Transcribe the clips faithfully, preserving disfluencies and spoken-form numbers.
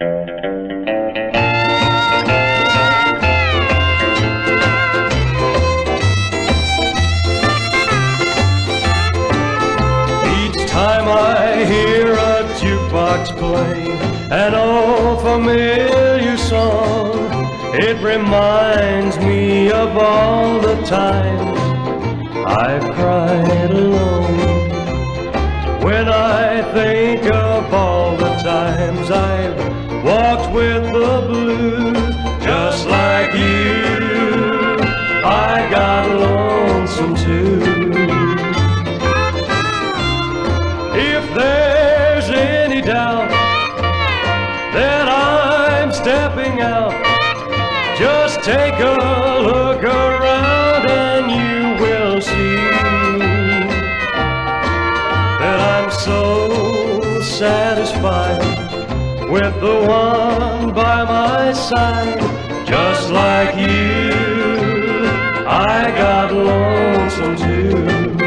Time I hear a jukebox play an old familiar song, it reminds me of all the times I've cried alone. When I think of all the times I've walked with the blues, just like you, I got lonesome too. If there's any doubt that I'm stepping out, just take a look around and you will see that I'm so satisfied with the one by my side. Just like you, I got lonesome too.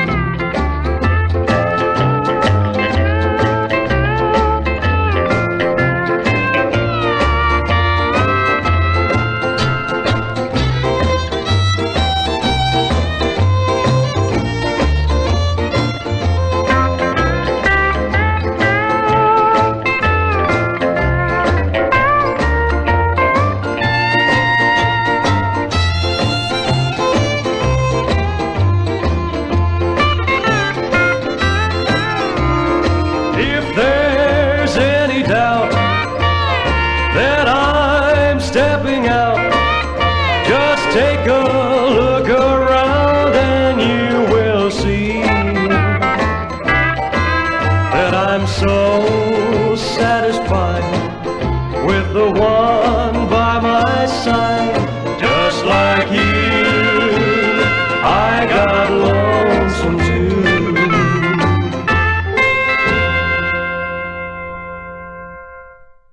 If there's any doubt that I'm stepping out, just take a look around and you will see that I'm so satisfied with the one by my side.